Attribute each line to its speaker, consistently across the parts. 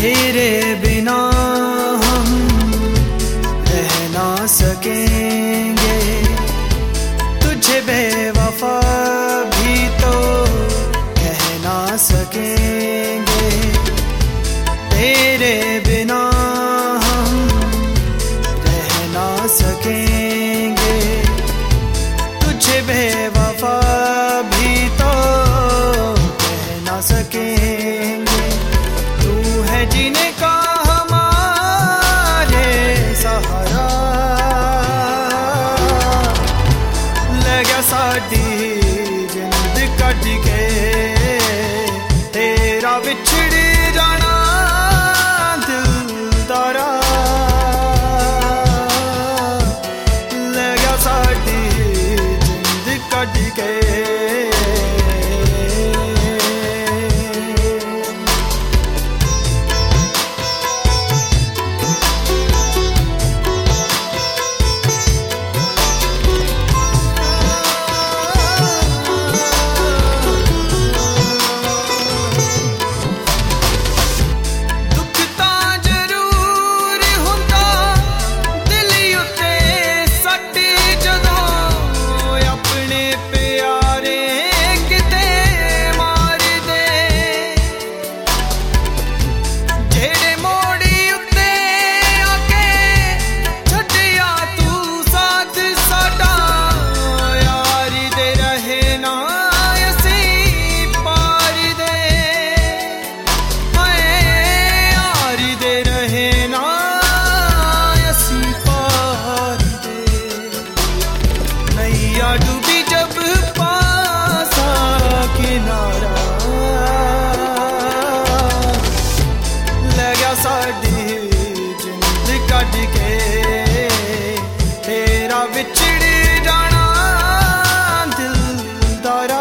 Speaker 1: तेरे बिना हम रह ना सकेंगे, तुझे बेवफा भी तो कह ना सकेंगे। तेरे बिना हम रह ना सकेंगे, तुझे बेवफा भी तो कह ना सकेंगे। तू है जीने का हमारे सहारा, लगा साडी जिंद कट के तेरा बिछड़ जाना दिलदारा, लगा साडी जिंद कट के। डूबी जब पासा किनारा, लगा साडी जिंद कट के तेरा बिछड़ जाना दिलदारा,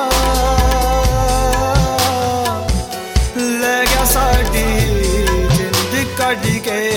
Speaker 1: लगा साडी जिंद कट के।